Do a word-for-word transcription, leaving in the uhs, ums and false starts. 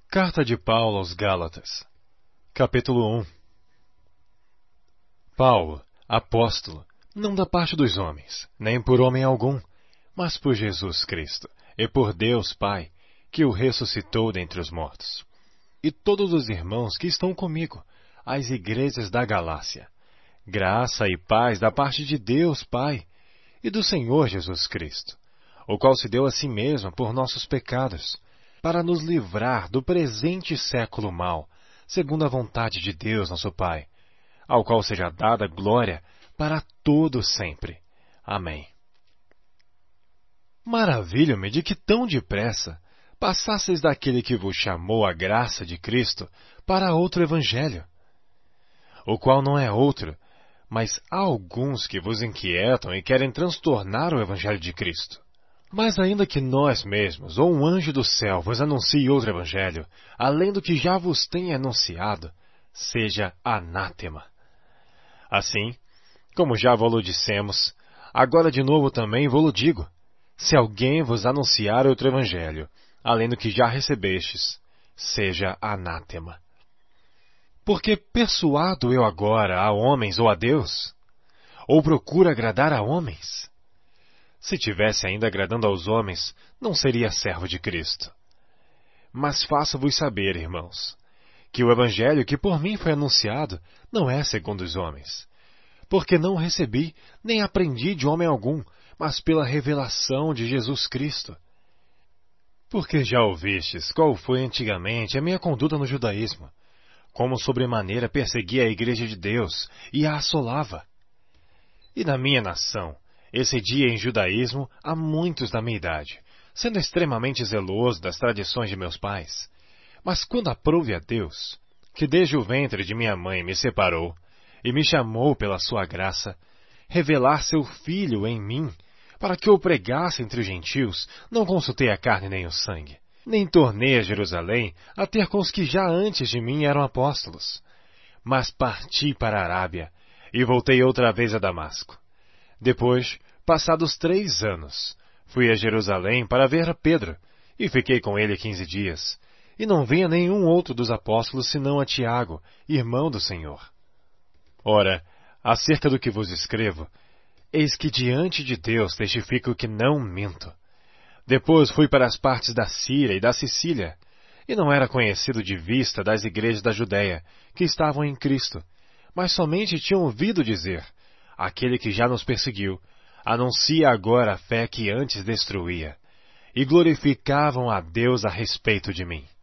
Carta de Paulo aos Gálatas, capítulo um. Paulo, apóstolo, não da parte dos homens, nem por homem algum, mas por Jesus Cristo, e por Deus Pai, que o ressuscitou dentre os mortos. E todos os irmãos que estão comigo, às igrejas da Galácia. Graça e paz da parte de Deus Pai e do Senhor Jesus Cristo, o qual se deu a si mesmo por nossos pecados, para nos livrar do presente século mau, segundo a vontade de Deus nosso Pai, ao qual seja dada glória para todo sempre. Amém. Maravilho-me de que tão depressa passasseis daquele que vos chamou a graça de Cristo para outro evangelho, o qual não é outro, mas há alguns que vos inquietam e querem transtornar o evangelho de Cristo. Mas ainda que nós mesmos, ou um anjo do céu, vos anuncie outro evangelho, além do que já vos tenha anunciado, seja anátema. Assim, como já vos dissemos, agora de novo também vos digo, se alguém vos anunciar outro evangelho, além do que já recebestes, seja anátema. Porque persuado eu agora a homens ou a Deus? Ou procuro agradar a homens? Se tivesse ainda agradando aos homens, não seria servo de Cristo. Mas faço-vos saber, irmãos, que o evangelho que por mim foi anunciado não é segundo os homens. Porque não recebi, nem aprendi de homem algum, mas pela revelação de Jesus Cristo. Porque já ouvistes qual foi antigamente a minha conduta no judaísmo, como sobremaneira perseguia a igreja de Deus e a assolava. E na minha nação, excedia em judaísmo a muitos da minha idade, sendo extremamente zeloso das tradições de meus pais. Mas quando aprouve a Deus, que desde o ventre de minha mãe me separou e me chamou pela sua graça, revelar seu Filho em mim, para que eu pregasse entre os gentios, não consultei a carne nem o sangue, nem tornei a Jerusalém a ter com os que já antes de mim eram apóstolos. Mas parti para a Arábia e voltei outra vez a Damasco. Depois, passados três anos, fui a Jerusalém para ver a Pedro, e fiquei com ele quinze dias, e não vi a nenhum outro dos apóstolos senão a Tiago, irmão do Senhor. Ora, acerca do que vos escrevo, eis que diante de Deus testifico que não minto. Depois fui para as partes da Síria e da Sicília, e não era conhecido de vista das igrejas da Judéia, que estavam em Cristo, mas somente tinham ouvido dizer, aquele que já nos perseguiu, anuncia agora a fé que antes destruía, e glorificavam a Deus a respeito de mim.